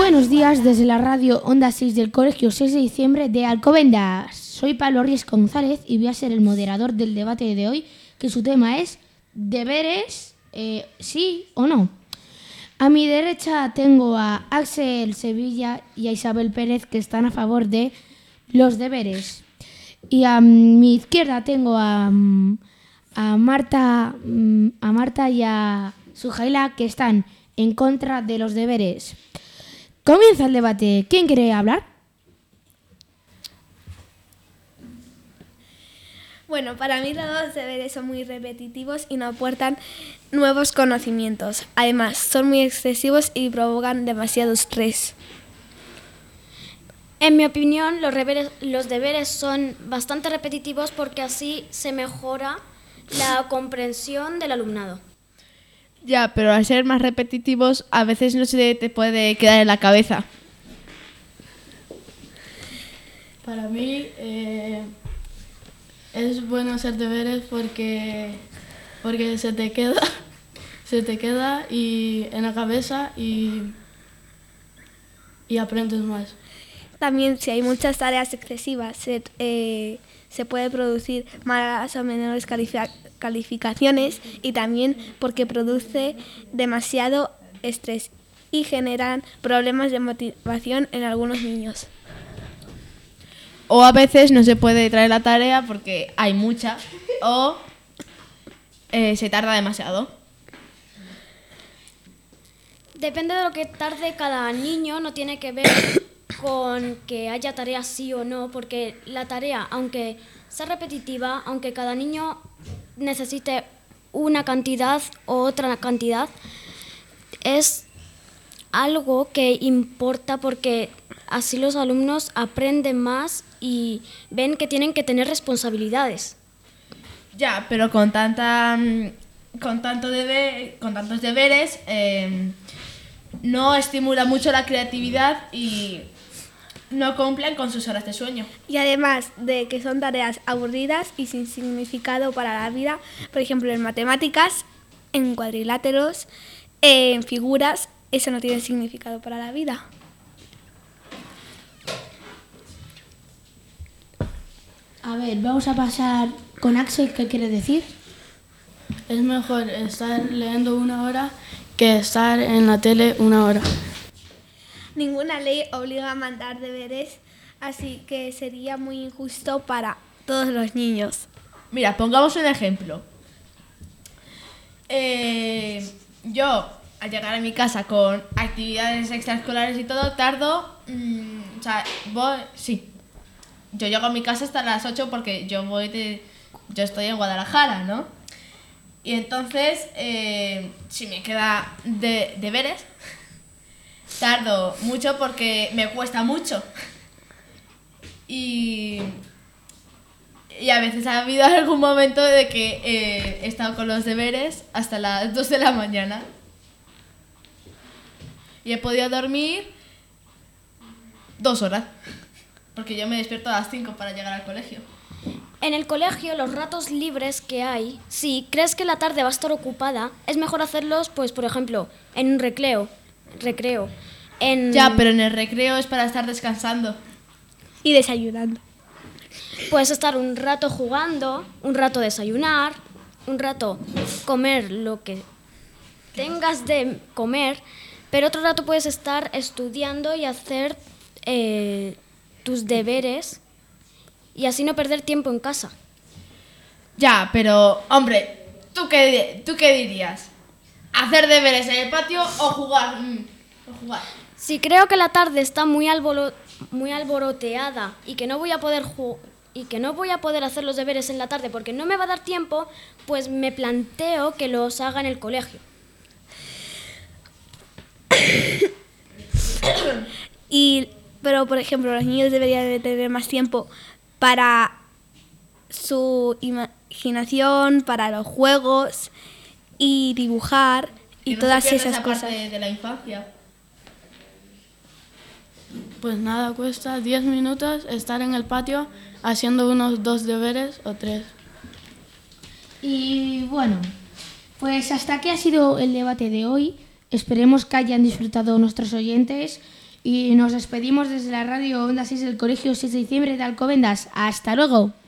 Buenos días desde la radio Onda 6 del Colegio 6 de diciembre de Alcobendas. Soy Pablo Ries González y voy a ser el moderador del debate de hoy, que su tema es ¿deberes, sí o no? A mi derecha tengo a Axel Sevilla y a Isabel Pérez, que están a favor de los deberes. Y a mi izquierda tengo a Marta y a Sujaila, que están en contra de los deberes. Comienza el debate. ¿Quién quiere hablar? Bueno, para mí los deberes son muy repetitivos y no aportan nuevos conocimientos. Además, son muy excesivos y provocan demasiado estrés. En mi opinión, los deberes son bastante repetitivos porque así se mejora la comprensión del alumnado. Ya, pero al ser más repetitivos, a veces no se te puede quedar en la cabeza. Para mí es bueno hacer deberes porque se te queda y en la cabeza y aprendes más. También, si hay muchas tareas excesivas, se puede producir malas o menores calificaciones, y también porque produce demasiado estrés y generan problemas de motivación en algunos niños. O a veces no se puede traer la tarea porque hay mucha o se tarda demasiado. Depende de lo que tarde cada niño, no tiene que ver con que haya tarea sí o no, porque la tarea, aunque sea repetitiva, aunque cada niño necesite una cantidad o otra cantidad, es algo que importa porque así los alumnos aprenden más y ven que tienen que tener responsabilidades. Ya, pero con tantos deberes no estimula mucho la creatividad y no cumplen con sus horas de sueño. Y además de que son tareas aburridas y sin significado para la vida, por ejemplo en matemáticas, en cuadriláteros, en figuras, eso no tiene significado para la vida. A ver, vamos a pasar con Axel. ¿Qué quiere decir? Es mejor estar leyendo 1 hora que estar en la tele 1 hora. Ninguna ley obliga a mandar deberes, así que sería muy injusto para todos los niños. Mira, pongamos un ejemplo. Yo, al llegar a mi casa con actividades extraescolares y todo, tardo... Yo llego a mi casa hasta las 8 porque yo estoy en Guadalajara, ¿no? Y entonces, si me queda deberes, tardo mucho porque me cuesta mucho. Y a veces ha habido algún momento de que he estado con los deberes hasta las 2 de la mañana. Y he podido dormir 2 horas. Porque yo me despierto a las 5 para llegar al colegio. En el colegio, los ratos libres que hay, si crees que la tarde va a estar ocupada, es mejor hacerlos, pues, por ejemplo, en un recreo. Ya, pero en el recreo es para estar descansando. Y desayunando. Puedes estar un rato jugando, un rato desayunar, un rato comer lo que tengas de comer, pero otro rato puedes estar estudiando y hacer tus deberes y así no perder tiempo en casa. Ya, pero, hombre, ¿tú qué dirías? ¿Hacer deberes en el patio o jugar? Si creo que la tarde está muy alboroteada y que no voy a poder hacer los deberes en la tarde porque no me va a dar tiempo, pues me planteo que los haga en el colegio. Pero, por ejemplo, los niños deberían de tener más tiempo para su imaginación, para los juegos y dibujar y todas esas cosas. Parte de la infancia. Pues nada, cuesta 10 minutos estar en el patio haciendo unos 2 deberes o 3. Y bueno, pues hasta aquí ha sido el debate de hoy. Esperemos que hayan disfrutado nuestros oyentes Y nos despedimos desde la radio Onda 6 del Colegio 6 de Diciembre de Alcobendas. ¡Hasta luego!